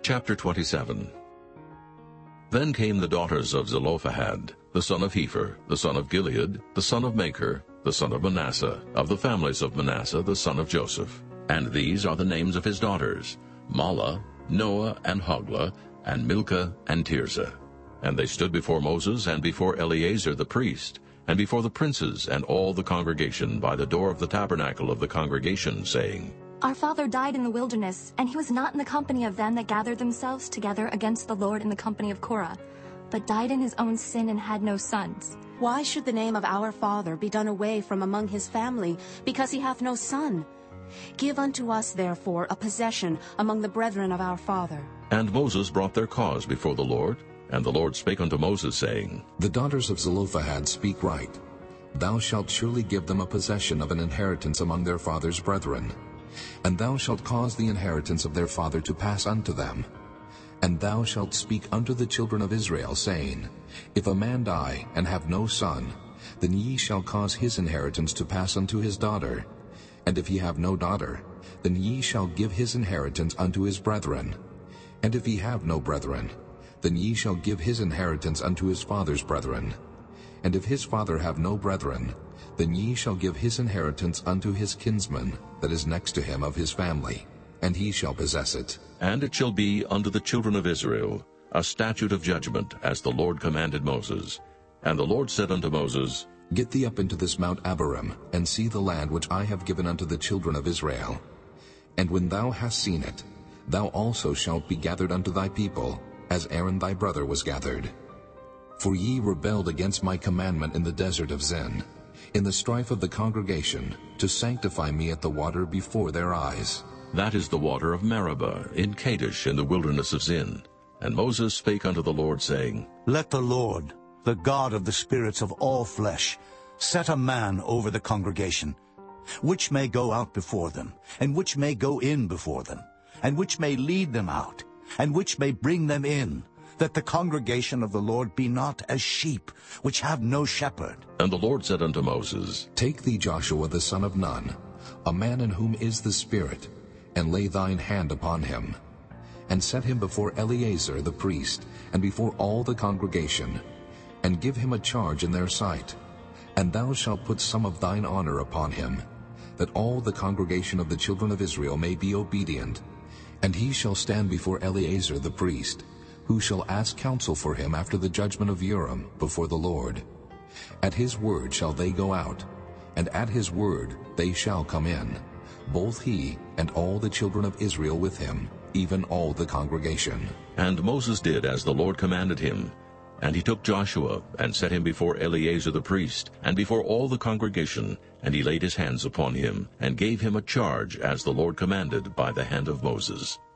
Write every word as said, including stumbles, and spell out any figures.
Chapter twenty-seven. Then came the daughters of Zelophehad, the son of Hepher, the son of Gilead, the son of Machir, the son of Manasseh, of the families of Manasseh, the son of Joseph. And these are the names of his daughters, Mahlah, Noah, and Hoglah, and Milcah, and Tirzah. And they stood before Moses, and before Eleazar the priest, and before the princes, and all the congregation, by the door of the tabernacle of the congregation, saying, Our father died in the wilderness, and he was not in the company of them that gathered themselves together against the Lord in the company of Korah, but died in his own sin and had no sons. Why should the name of our father be done away from among his family, because he hath no son? Give unto us, therefore, a possession among the brethren of our father. And Moses brought their cause before the Lord, and the Lord spake unto Moses, saying, The daughters of Zelophehad speak right. Thou shalt surely give them a possession of an inheritance among their father's brethren. And thou shalt cause the inheritance of their father to pass unto them. And thou shalt speak unto the children of Israel, saying, If a man die, and have no son, then ye shall cause his inheritance to pass unto his daughter. And if he have no daughter, then ye shall give his inheritance unto his brethren. And if he have no brethren, then ye shall give his inheritance unto his father's brethren. And if his father have no brethren, then ye shall give his inheritance unto his kinsman that is next to him of his family, and he shall possess it. And it shall be unto the children of Israel a statute of judgment, as the Lord commanded Moses. And the Lord said unto Moses, Get thee up into this Mount Abarim, and see the land which I have given unto the children of Israel. And when thou hast seen it, thou also shalt be gathered unto thy people, as Aaron thy brother was gathered. For ye rebelled against my commandment in the desert of Zin, in the strife of the congregation, to sanctify me at the water before their eyes. That is the water of Meribah, in Kadesh, in the wilderness of Zin. And Moses spake unto the Lord, saying, Let the Lord, the God of the spirits of all flesh, set a man over the congregation, which may go out before them, and which may go in before them, and which may lead them out, and which may bring them in, that the congregation of the Lord be not as sheep, which have no shepherd. And the Lord said unto Moses, Take thee Joshua the son of Nun, a man in whom is the Spirit, and lay thine hand upon him, and set him before Eleazar the priest, and before all the congregation, and give him a charge in their sight. And thou shalt put some of thine honor upon him, that all the congregation of the children of Israel may be obedient. And he shall stand before Eleazar the priest, who shall ask counsel for him after the judgment of Urim before the Lord. At his word shall they go out, and at his word they shall come in, both he and all the children of Israel with him, even all the congregation. And Moses did as the Lord commanded him. And he took Joshua, and set him before Eleazar the priest, and before all the congregation, and he laid his hands upon him, and gave him a charge as the Lord commanded by the hand of Moses.